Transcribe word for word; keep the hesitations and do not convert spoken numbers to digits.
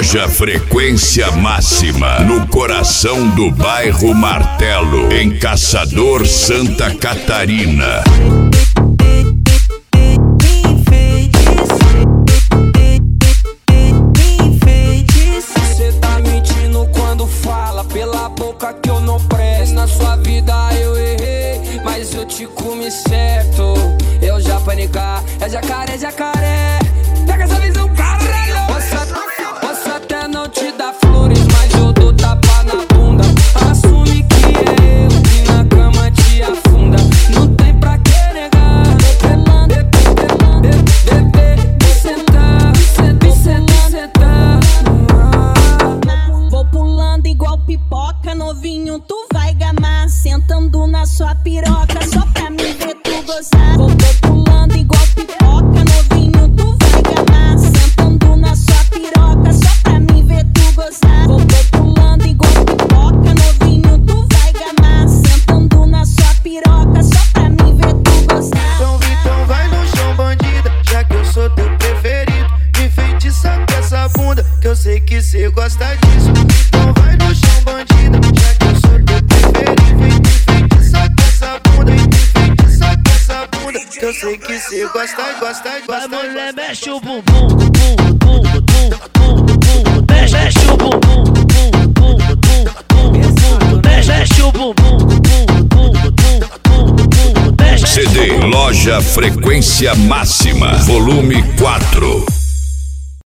Loja Frequência Máxima, no coração do bairro Martelo, em Caçador, Santa Catarina. Cê tá mentindo quando fala pela boca que eu não presto. Na sua vida eu errei, mas eu te comi certo. Eu já panicar, é jacaré, jacaré. Pega essa visão, caralho. Posso, posso até não te dar flores, mas eu dou tapa na bunda. Assume que é eu que na cama te afunda. Não tem pra que negar. Bebê, sentar, sentar, sentar. Vou pulando igual pipoca, novinho, tu vai gamar. Sentando na sua piroca, só pra me ver tu gozar. Vou, vou pulando igual pipoca, novinho, tu vai gamar. Sentando na sua piroca, só pra me ver tu gozar. Vou, vou pulando igual pipoca, novinho, tu vai gamar. Sentando na sua piroca, só pra me ver tu gozar. Então, então vai no chão, bandida, já que eu sou teu preferido. Me enfeitiça com essa bunda, que eu sei que cê gosta disso. Então vai no chão, bandida, já que eu sou teu preferido. Me enfeitiça com essa bunda, me enfeitiça com essa bunda, que eu sei que cê gosta, gosta, gosta. Vai, mulher, mexe o bumbum, bumbum, bumbum, bumbum, bumbum. Mexe, mexe o bumbum, bumbum, bumbum, bumbum. Mexe, mexe o bumbum, bumbum, bumbum, bumbum, bumbum. Mexe. C D Loja Frequência Máxima, volume quatro.